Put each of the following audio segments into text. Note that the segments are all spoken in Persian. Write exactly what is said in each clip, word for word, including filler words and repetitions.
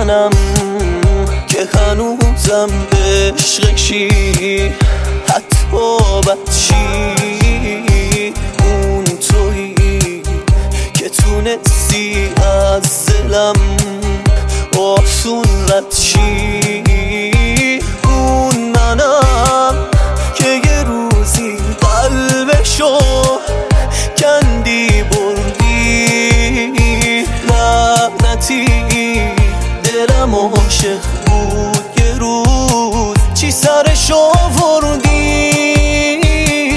منم که هنوزم به عشقشی، حتی بدشی اون تویی که تونستی از دلم آسون رد شی. اون منم که یه روزی قلبشو کندی بردی، لعنتی دلم عاشق بود یه روز چی سرش آوردی.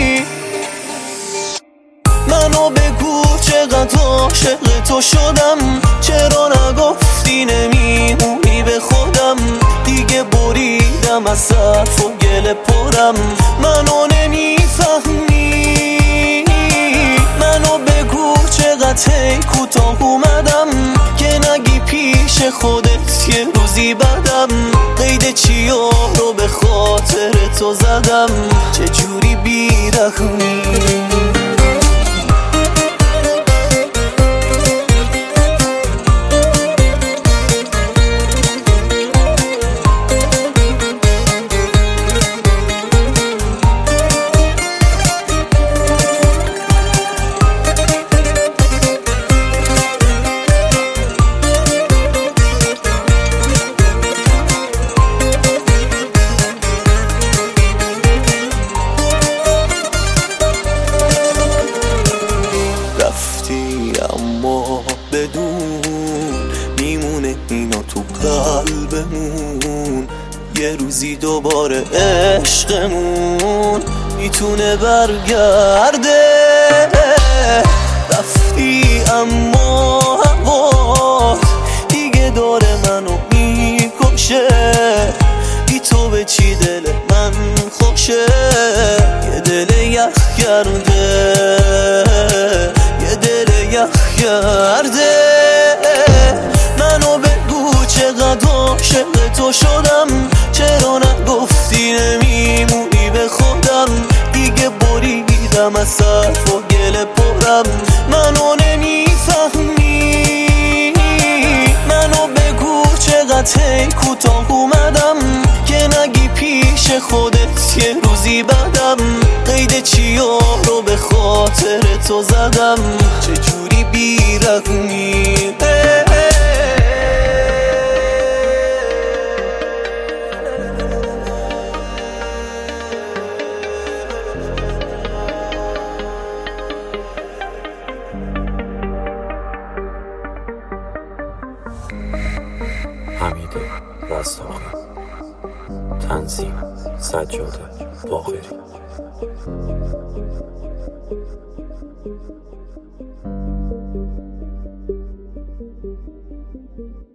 منو بگو چقدر عاشق تو شدم، چرا نگفتی نمیمونی به خودم؟ دیگه بریدم از صرف و گل پرم، منو نمیفهمی. منو بگو چقدر هی کوتاه اومدم که نگی پیش خودت یه روزی بدم. قید چیا رو به خاطر تو زدم، چجوری بیرحمی. اما بدون میمونه اینا تو قلبمون، یه روزی دوباره عشقمون میتونه برگرده. رفتی اما هوات دیگه داره منو میکشه، بی تو به چی دل من خوشه. یه دل یخ کرده، یه دل یخ کرده. منو بگو چقدر عاشق تو شدم، چرا نگفتی نمیمونی به خودم؟ دیگه بریدم از صرف و گل پرم، منو نمیفهمی. منو بگو چقدر هی کوتاه اومدم که نگی پیش خودت یه روزی بدم. قید چیا رو به خاطر تو زدم، چجوری بیرحمی. حمید رستاخی، تنظیم سجاد باقری.